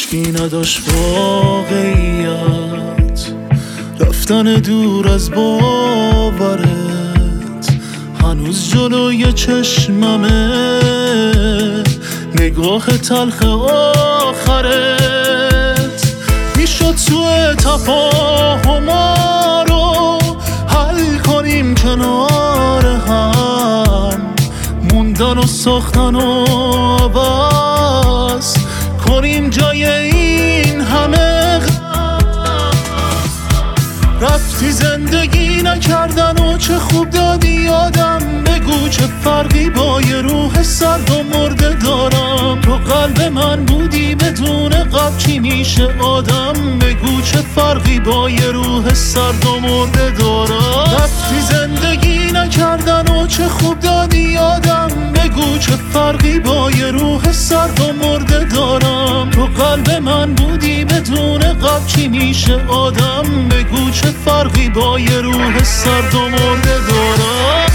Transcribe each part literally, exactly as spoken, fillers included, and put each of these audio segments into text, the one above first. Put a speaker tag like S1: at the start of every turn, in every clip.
S1: هیچکی نداشت واقعیت، رفتن دور از باورت هنوز جلوی چشممه، نگاه تلخ آخرت. میشد سوء تفاهما رو حل کنیم کنار هم، موندن و ساختن و عوض کنیم جای این همه. رفتی زندگی نکردن و چه خوب دادی یادم، بگو چه فرقی با یه روح سرد و مرده دارم. تو قلب من بودی بدون قلب چی میشه آدم، بگو چه فرقی با یه روح سرد و مرده دارم. رفتی زندگی نکردن و چه خوب دادی یادم، بگو چه فرقی با یه روح سرد و مرده دارم. تو قلب من بودی بدون قلب چی میشه آدم، بگو چه فرقی با یه روح سرد و مرده دارم.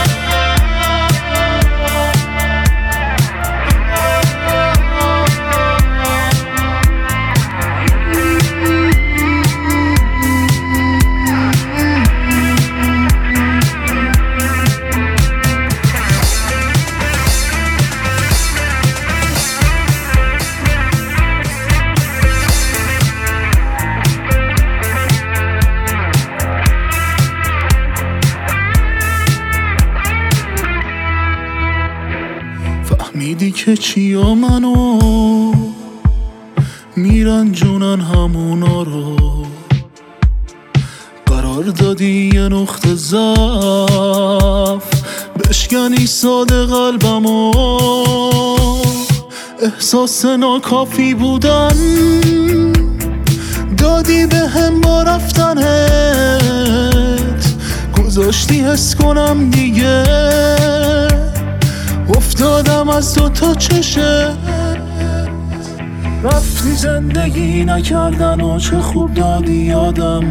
S1: فهمیدی که چیا منو میرنجونن همونا رو، قرار دادی یه نقطه ضعف بشکنی ساده قلبمو. احساس ناکافی بودن دادی به هم با رفتنت، گذاشتی حس کنم دیگه افتادم از دو تا چشه. رفتی زندگی نکردن و چه خوب دادی یادم،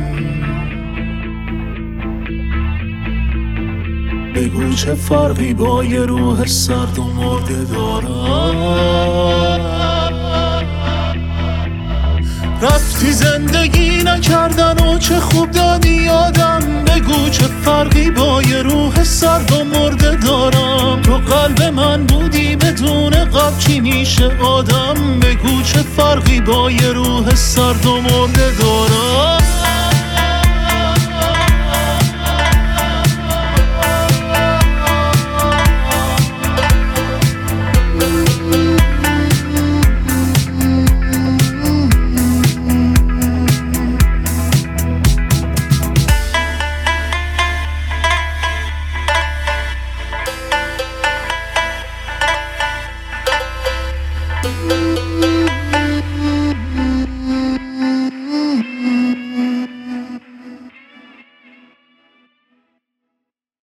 S1: بگو چه فرقی با یه روح سرد و مرده دارم. رفتی زندگی نکردن و چه خوب دادی یادم، بگو چه فرقی با یه روح سرد و مرده دارم. تو قلب من بودی بدون قلب چی میشه آدم، بگو چه فرقی با یه روح سرد و مرده دارم.